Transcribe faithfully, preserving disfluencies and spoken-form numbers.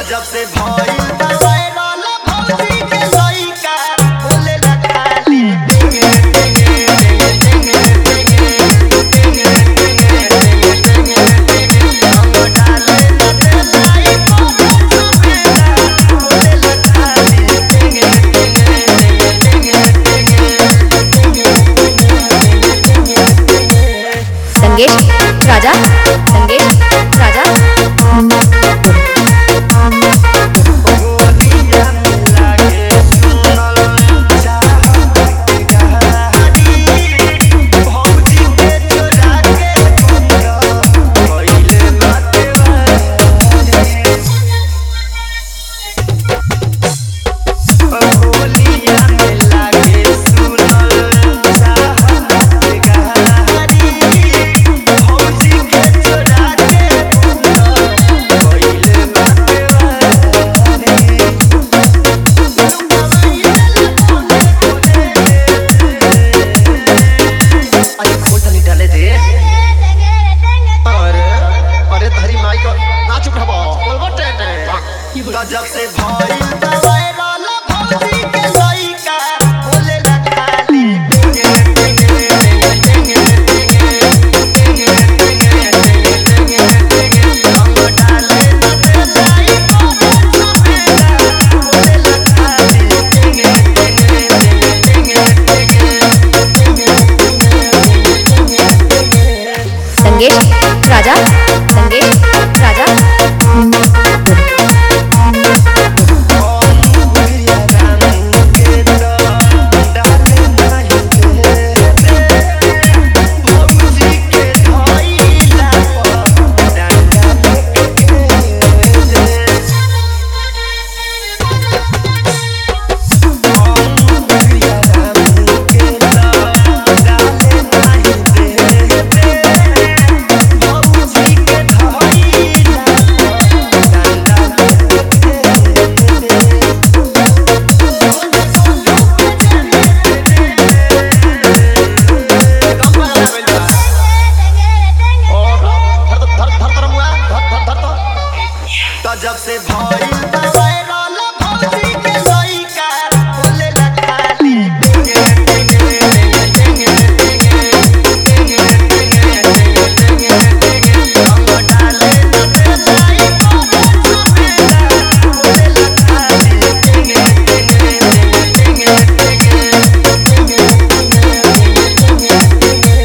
जब से भइल बा वायरल भौजी के लइका बोले ला खाली टिंगे टिंगे टिंगे टिंगे टिंगे टिंगे टिंगे हम डाले न देलाई बोले बोले ला खाली टिंगे टिंगे टिंगे टिंगे संगेश राजा संगेश राजा जब से भइल बा वायरल भौजी के लइका बोले ला खाली टिंगे टिंगे टिंगे टिंगे टिंगे टिंगे टिंगे हम डाले न देलाई बोले ला खाली टिंगे टिंगे टिंगे टिंगे संगेश राजा संगेश राजा जब से भइल बा